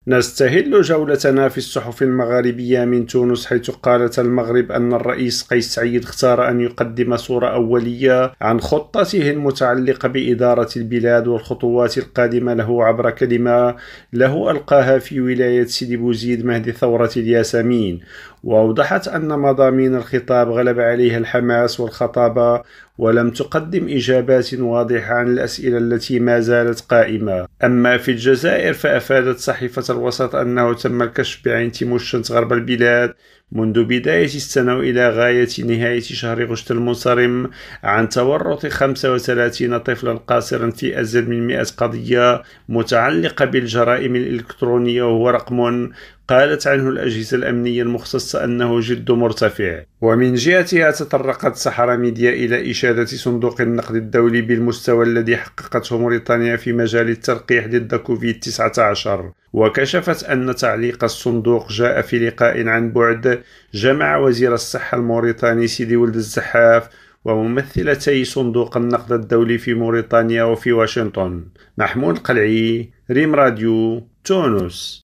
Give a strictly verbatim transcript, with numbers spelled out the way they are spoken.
نستهل جولتنا في الصحف المغاربية من تونس، حيث قالت المغرب أن الرئيس قيس سعيد اختار أن يقدم صورة أولية عن خطته المتعلقة بإدارة البلاد والخطوات القادمة له عبر كلمة له ألقاها في ولاية سيدي بوزيد مهد ثورة الياسمين. وأوضحت أن مضامين الخطاب غلب عليها الحماس والخطابة، ولم تقدم إجابات واضحة عن الأسئلة التي ما زالت قائمة. أما في الجزائر فأفادت صحيفة الوسط أنه تم الكشف بعين تيموشنت غرب البلاد منذ بداية السنة إلى غاية نهاية شهر غشت المنصرم عن تورط خمسة وثلاثين طفلا قاصرا في أزيد من مئة قضية متعلقة بالجرائم الإلكترونية، وهو رقم قالت عنه الأجهزة الأمنية المختصة أنه جد مرتفع. ومن جهتها تطرقت سحرة ميديا إلى إشادة صندوق النقد الدولي بالمستوى الذي حققته موريتانيا في مجال التلقيح ضد كوفيد تسعة عشر، وكشفت أن تعليق الصندوق جاء في لقاء عن بعد جمع وزير الصحة الموريتاني سيدي ولد الزحاف وممثلتي صندوق النقد الدولي في موريتانيا وفي واشنطن. محمود قلعي، ريم راديو، تونس.